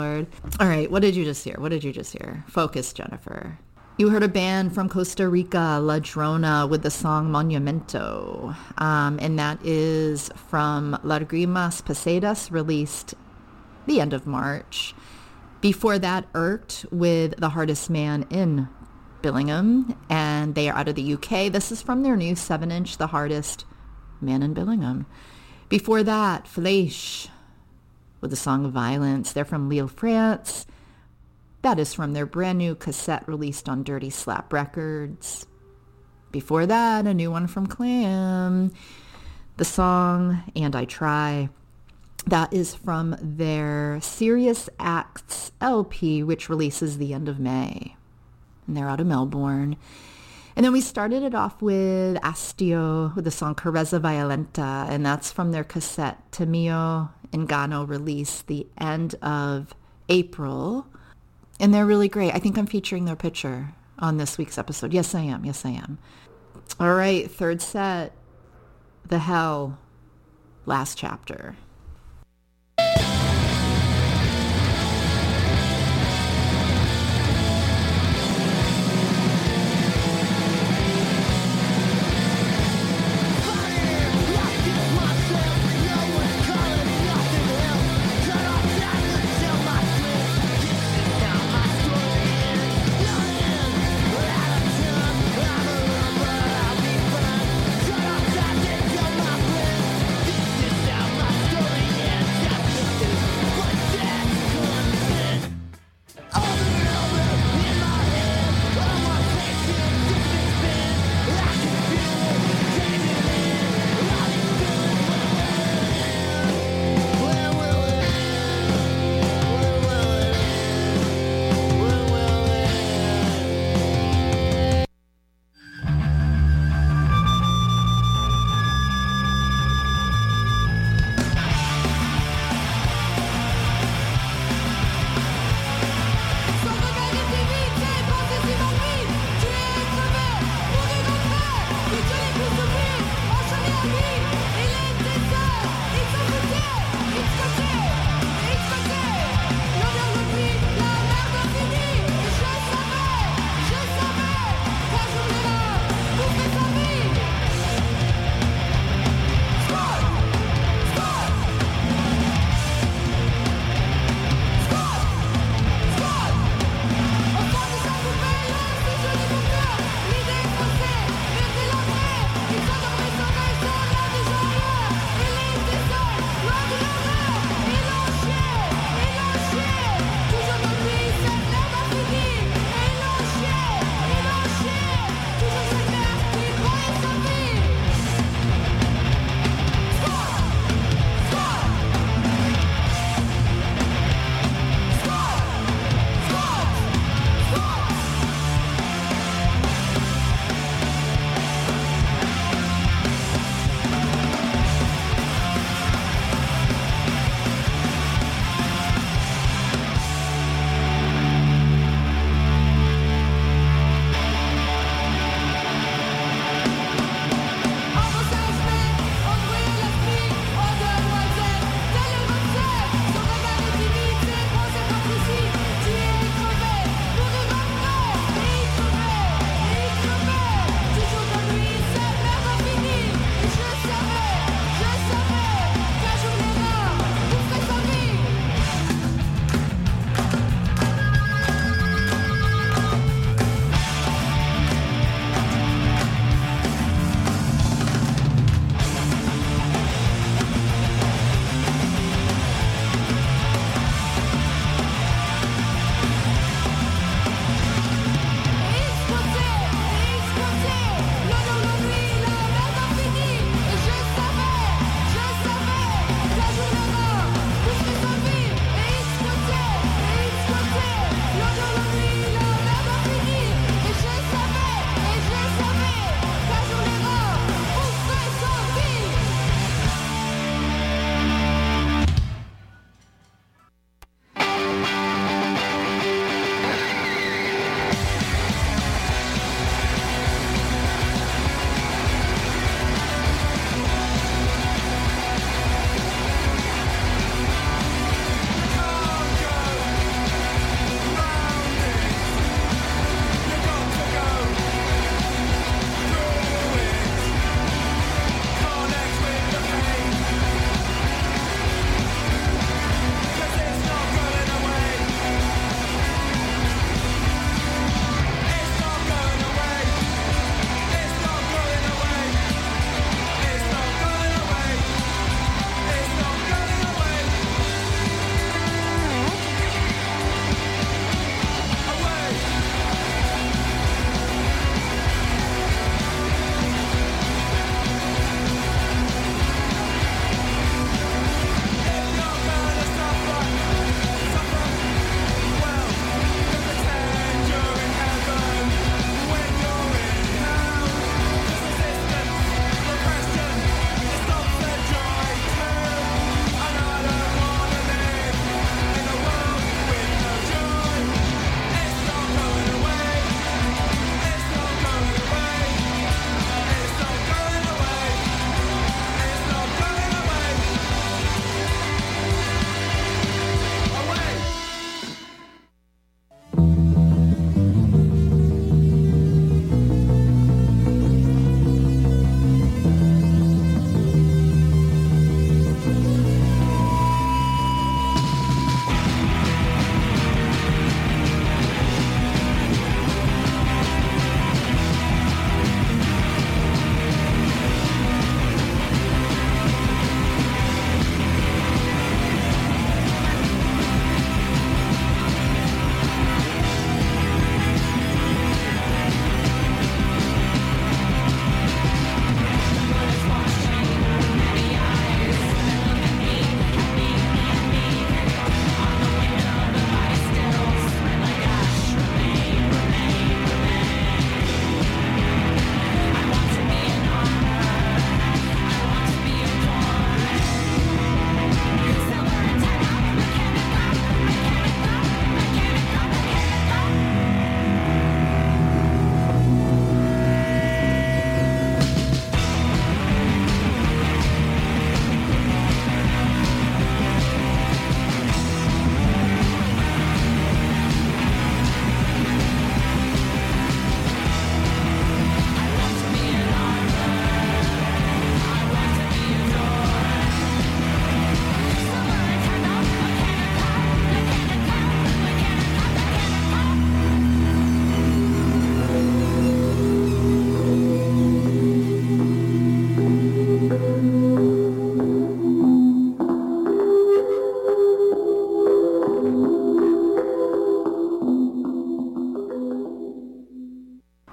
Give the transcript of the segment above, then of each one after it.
Lord. All right, what did you just hear? What did you just hear? Focus, Jennifer. You heard a band from Costa Rica, La Drona, with the song Monumento. And that is from Lágrimas Pasadas, released the end of March. Before that, Irked with The Hardest Man in Billingham, and they are out of the UK. This is from their new 7-inch, The Hardest Man in Billingham. Before that, Fleisch with the song Violence. They're from Lille, France. That is from their brand new cassette released on Dirty Slap Records. Before that, a new one from Clam. The song And I Try. That is from their Serious Acts LP, which releases the end of May. And they're out of Melbourne. And then we started it off with Astio with the song Carezza Violenta, and that's from their cassette Temio Engano, released the end of April. And they're really great. I think I'm featuring their picture on this week's episode. Yes, I am. Yes, I am. All right, third set, The Hell, last chapter. Story.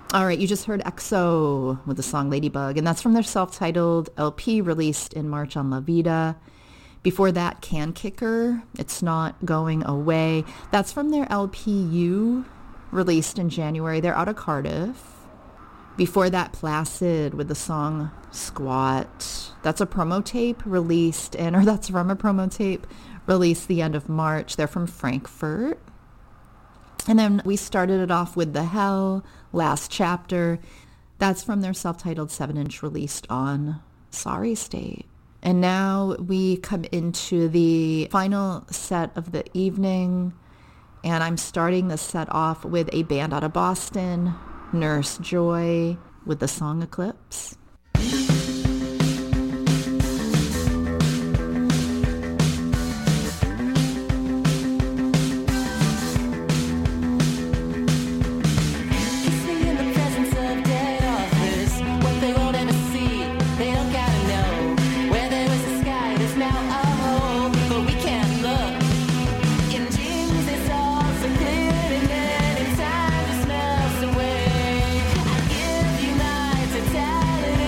All right, you just heard EXO with the song Ladybug, and that's from their self-titled LP released in March on La Vida. Before that, Can Kicker, It's Not Going Away. That's from their LPU released in January. They're out of Cardiff. Before that, Placid with the song Squat. That's a promo tape released, that's from a promo tape released the end of March. They're from Frankfurt. And then we started it off with The Hell, Last Chapter. That's from their self-titled 7-inch released on Sorry State. And now we come into the final set of the evening, and I'm starting the set off with a band out of Boston, Nurse Joy, with the song Eclipse. Away. I give you my totality.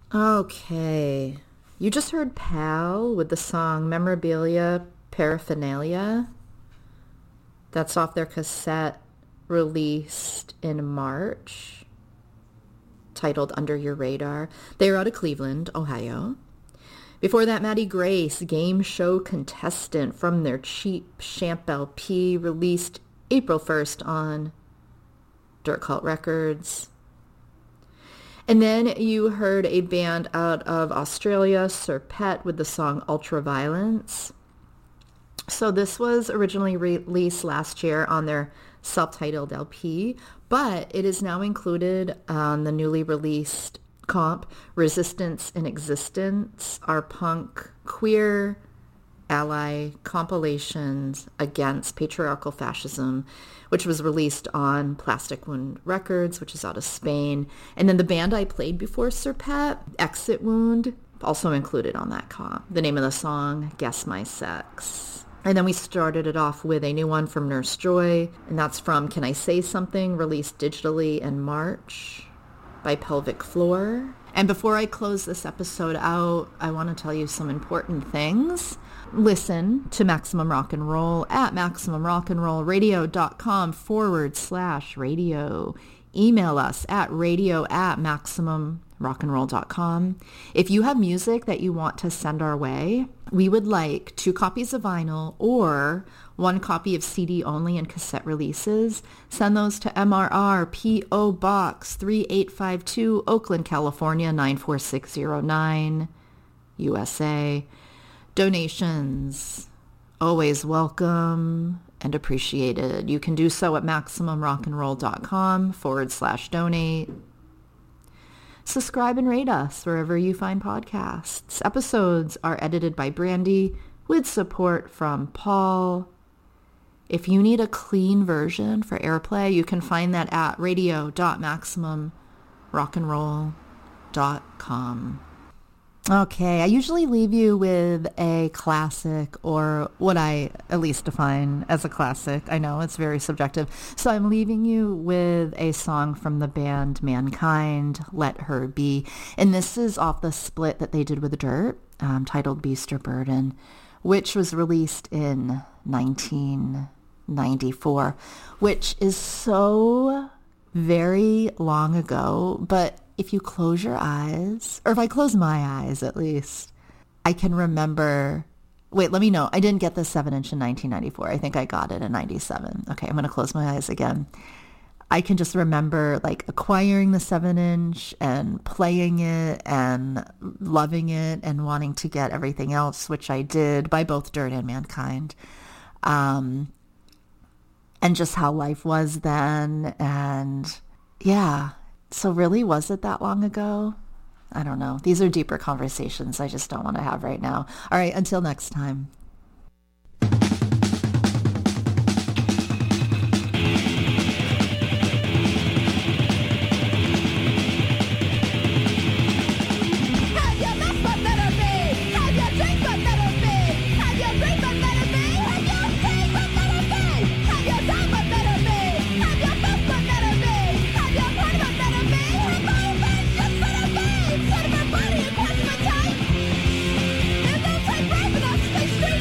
Okay. You just heard Pal with the song Memorabilia Paraphernalia. That's off their cassette released in March, titled Under Your Radar. They are out of Cleveland, Ohio. Before that, Maddie Grace, game show contestant from their Cheap Champ LP, released April 1st on Dirt Cult Records. And then you heard a band out of Australia, Serpent, with the song Ultraviolence. So this was originally released last year on their self-titled LP, but it is now included on the newly released comp, Resistance in Existence, Our Punk Queer Ally Compilations Against Patriarchal Fascism, which was released on Plastic Wound Records, which is out of Spain. And then the band I played before, Serpent, Exit Wound, also included on that comp. The name of the song, Guess My Sex. And then we started it off with a new one from Nurse Joy, and that's from Can I Say Something, released digitally in March by Pelvic Floor. And before I close this episode out, I want to tell you some important things. Listen to Maximum Rock and Roll at MaximumRockandRollRadio.com/radio. Email us at radio@MaximumRockandRoll.com. If you have music that you want to send our way, we would like 2 copies of vinyl or 1 copy of CD only and cassette releases. Send those to MRR P.O. Box 3852, Oakland, California 94609, USA. Donations, always welcome and appreciated. You can do so at MaximumRockandRoll.com/donate. Subscribe and rate us wherever you find podcasts. Episodes are edited by Brandy with support from Paul. If you need a clean version for airplay, you can find that at radio.maximumrockandroll.com. Okay, I usually leave you with a classic, or what I at least define as a classic. I know it's very subjective. So I'm leaving you with a song from the band Mankind, Let Her Be. And this is off the split that they did with Dirt, titled Beast or Burden, which was released in 1994, which is so very long ago, but if you close your eyes, or if I close my eyes at least, I can remember, wait, let me know. I didn't get the 7-inch in 1994. I think I got it in 97. Okay, I'm going to close my eyes again. I can just remember like acquiring the 7-inch and playing it and loving it and wanting to get everything else, which I did by both Dirt and Mankind. And just how life was then. And yeah. So really, was it that long ago? I don't know. These are deeper conversations I just don't want to have right now. All right, until next time. Stay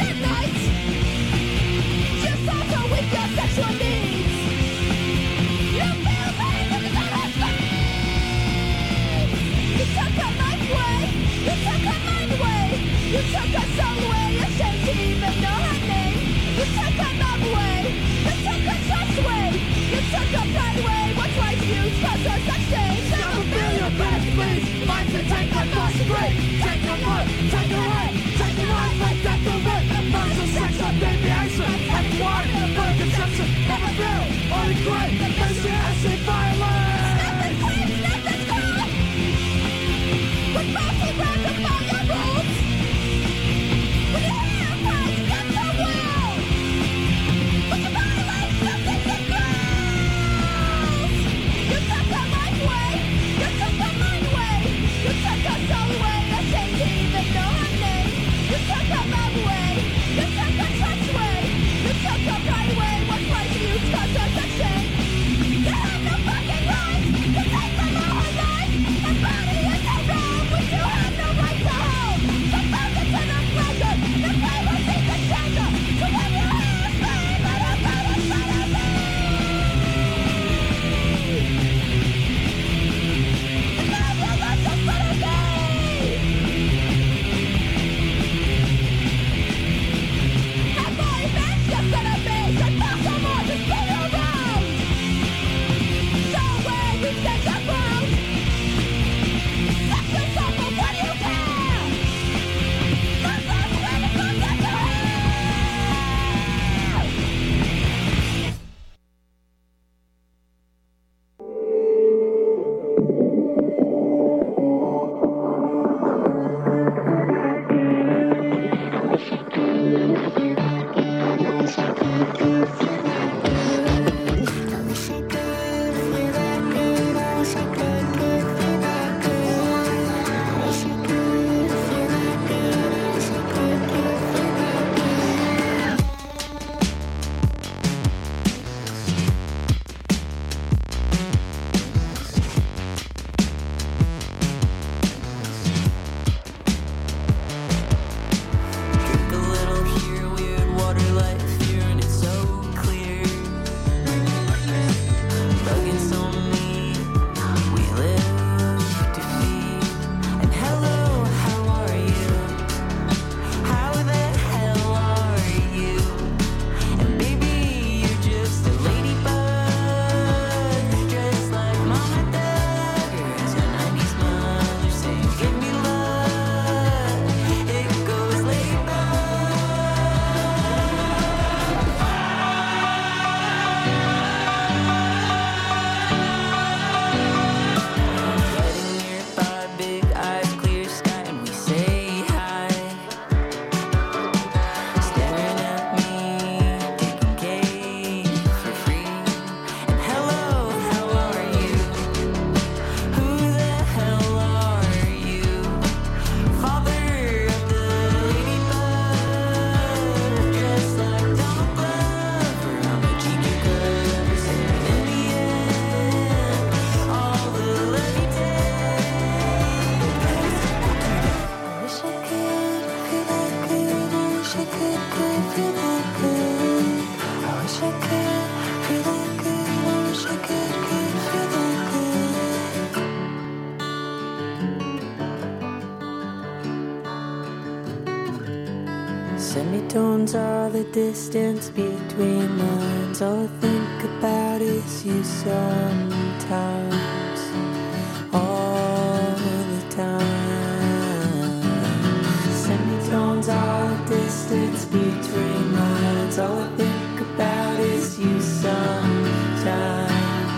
Semitones are the distance between lines. All I think about is you sometimes, all the time. Semitones are the distance between lines. All I think about is you sometimes.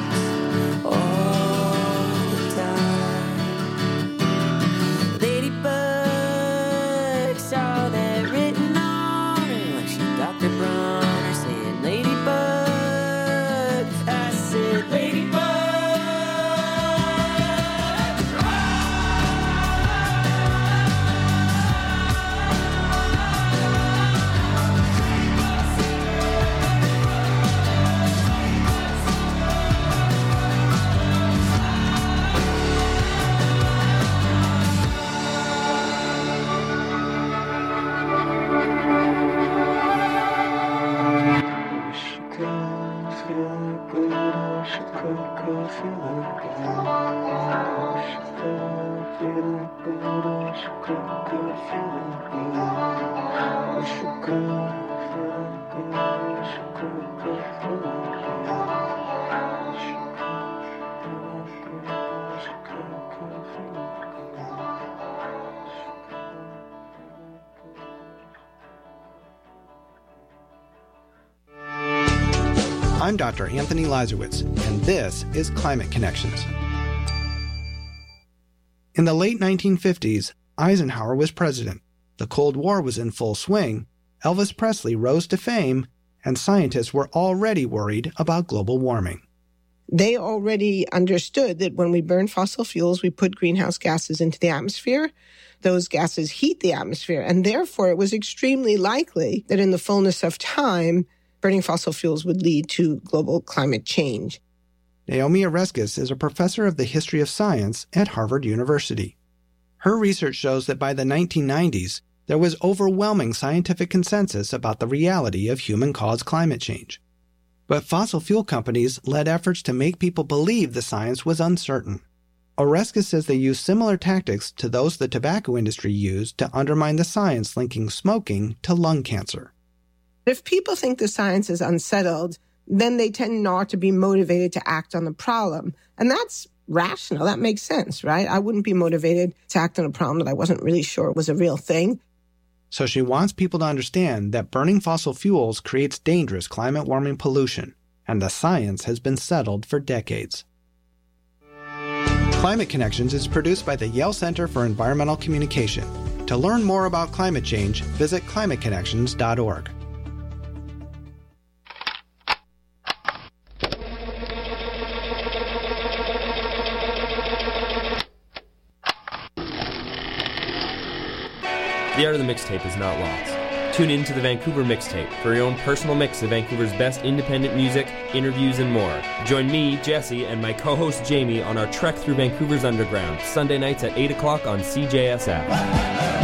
I'm Dr. Anthony Lazarowitz, and this is Climate Connections. In the late 1950s, Eisenhower was president. The Cold War was in full swing, Elvis Presley rose to fame, and scientists were already worried about global warming. They already understood that when we burn fossil fuels, we put greenhouse gases into the atmosphere. Those gases heat the atmosphere, and therefore it was extremely likely that in the fullness of time, burning fossil fuels would lead to global climate change. Naomi Oreskes is a professor of the history of science at Harvard University. Her research shows that by the 1990s, there was overwhelming scientific consensus about the reality of human-caused climate change. But fossil fuel companies led efforts to make people believe the science was uncertain. Oreskes says they use similar tactics to those the tobacco industry used to undermine the science linking smoking to lung cancer. If people think the science is unsettled, then they tend not to be motivated to act on the problem. And that's rational. That makes sense, right? I wouldn't be motivated to act on a problem that I wasn't really sure was a real thing. So she wants people to understand that burning fossil fuels creates dangerous climate warming pollution, and the science has been settled for decades. Climate Connections is produced by the Yale Center for Environmental Communication. To learn more about climate change, visit climateconnections.org. The art of the mixtape is not lost. Tune in to the Vancouver Mixtape for your own personal mix of Vancouver's best independent music, interviews, and more. Join me, Jesse, and my co-host Jamie on our trek through Vancouver's underground, Sunday nights at 8 o'clock on CJSF.